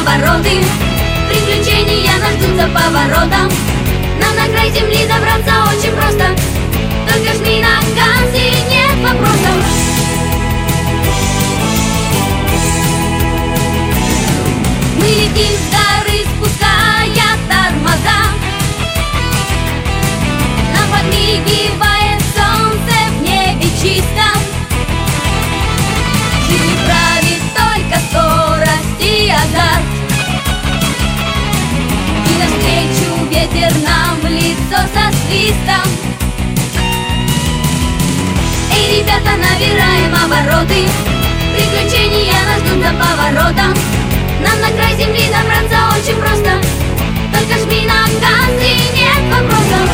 обороты. Приключения нас ждут за поворотом. Нам на край земли добраться очень просто. Только жми на газ и нет вопросов. Мы летим с горы, спуская тормоза. Нам подмигивает солнце в небе чистом. Жизнь правит только скорость и азарт. И навстречу ветер нам в лицо со свистом. Эй, ребята, набираем обороты. Приключения нас ждут за поворотом. Нам на край земли добраться очень просто. Только жми на газ и нет вопросов.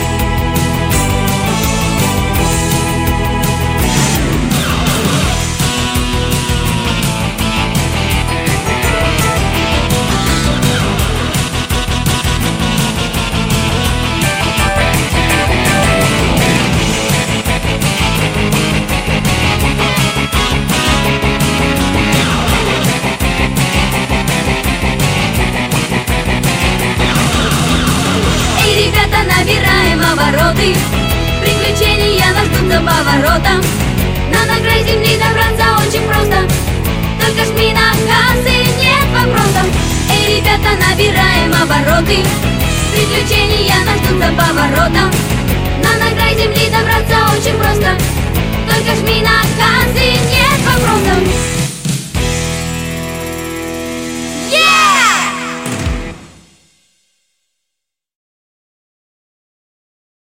Набираем обороты. Приключения нас ждут за поворотом. Нам на край земли добраться очень просто. Только жми на газ и нет вопросов. Эй, ребята, набираем обороты. Приключения нас ждут за поворотом.